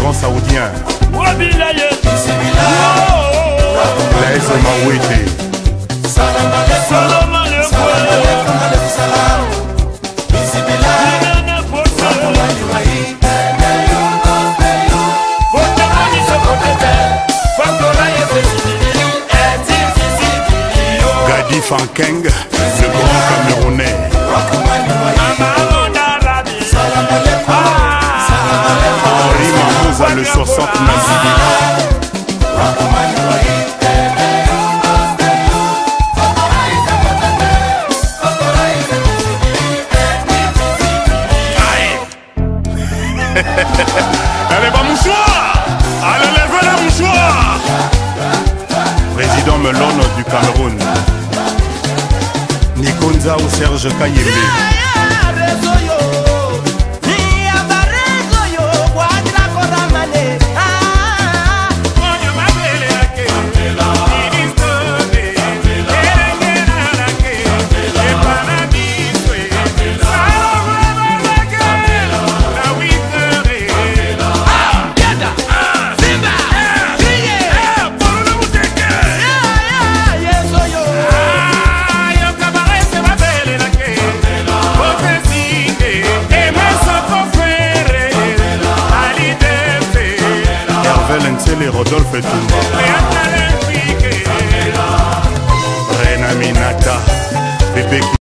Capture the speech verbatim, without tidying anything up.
grand saoudien Blaise Mawete. Gadi Fankeng, le grand Camerounais. Henri Mamouza, le soixante-neuf. Allez, va mouchoir! Allez, levez le mouchoir! Président Melon du Cameroun. Nikonza ou Serge Kayembe. et Rodolphe Toumba, Rena Minata, Bébé